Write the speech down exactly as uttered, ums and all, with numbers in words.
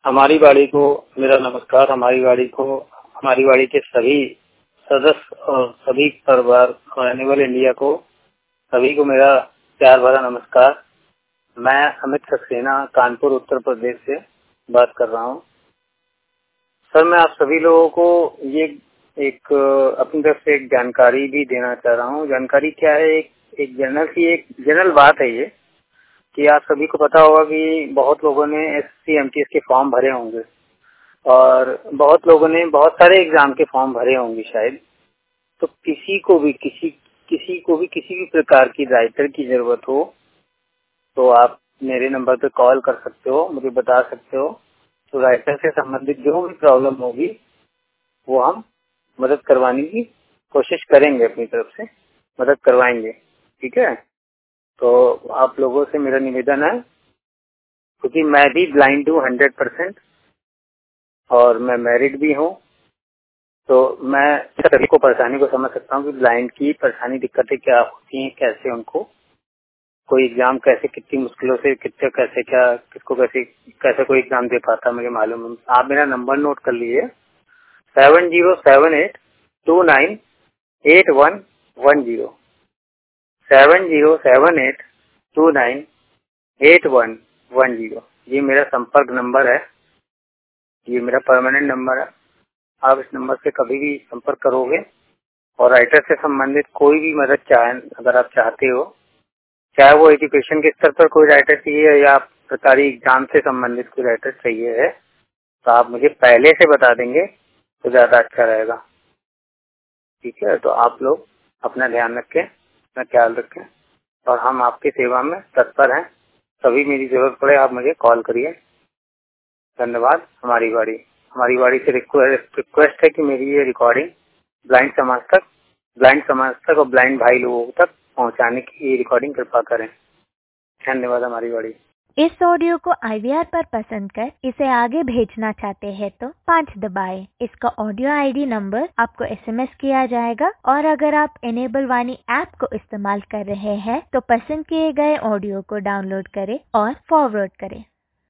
हमारी वाड़ी को मेरा नमस्कार। हमारी वाड़ी को हमारी वाड़ी के सभी सदस्य और सभी परिवार और एनिमल इंडिया को सभी को मेरा प्यार भरा नमस्कार। मैं अमित सक्सेना कानपुर उत्तर प्रदेश से बात कर रहा हूँ। सर, मैं आप सभी लोगों को ये एक अपनी तरफ से एक जानकारी भी देना चाह रहा हूँ। जानकारी क्या है, एक, एक जनरल की एक जनरल बात है ये कि आप सभी को पता होगा कि बहुत लोगों ने S C M T S के फॉर्म भरे होंगे और बहुत लोगों ने बहुत सारे एग्जाम के फॉर्म भरे होंगे शायद। तो किसी को भी किसी किसी को भी किसी भी प्रकार की राइटर की जरूरत हो तो आप मेरे नंबर पे कॉल कर सकते हो, मुझे बता सकते हो। तो राइटर से संबंधित जो भी प्रॉब्लम होगी वो हम मदद करवाने की कोशिश करेंगे, अपनी तरफ से मदद करवाएंगे। ठीक है, तो आप लोगों से मेरा निवेदन है, क्योंकि मैं भी ब्लाइंड हूँ हंड्रेड परसेंट और मैं मैरिड भी हूँ, तो मैं सभी को परेशानी को समझ सकता हूँ कि ब्लाइंड की परेशानी दिक्कतें क्या होती हैं, कैसे उनको कोई एग्जाम कैसे कितनी मुश्किलों से कितने कैसे क्या किसको कैसे कैसे कोई एग्जाम दे पाता, मुझे मालूम है। आप मेरा नंबर नोट कर लीजिए, seven zero seven eight two nine eight one one zero seven zero seven eight two nine eight one one zero. ये मेरा संपर्क नंबर है, ये मेरा परमानेंट नंबर है। आप इस नंबर से कभी भी संपर्क करोगे और राइटर से संबंधित कोई भी मदद चाहे अगर आप चाहते हो, चाहे वो एजुकेशन के स्तर पर कोई राइटर चाहिए या सरकारी एग्जाम से संबंधित कोई राइटर चाहिए है, तो आप मुझे पहले से बता देंगे तो ज्यादा अच्छा रहेगा। ठीक है, तो आप लोग अपना ध्यान रखें, अपना ख्याल रखें और हम आपकी सेवा में तत्पर हैं। कभी मेरी जरूरत पड़े आप मुझे कॉल करिए। धन्यवाद। हमारी वाड़ी हमारी वाड़ी से रिक्वेस्ट है कि मेरी ये रिकॉर्डिंग ब्लाइंड समाज तक ब्लाइंड समाज तक और ब्लाइंड भाई लोगों तक पहुंचाने की ये रिकॉर्डिंग कृपा करें। धन्यवाद। हमारी वाड़ी। इस ऑडियो को आई वी आर पर पसंद कर इसे आगे भेजना चाहते हैं तो पाँच दबाएं। इसका ऑडियो आई डी नंबर आपको एस एम एस किया जाएगा और अगर आप एनेबल वाणी ऐप को इस्तेमाल कर रहे हैं तो पसंद किए गए ऑडियो को डाउनलोड करें और फॉरवर्ड करें।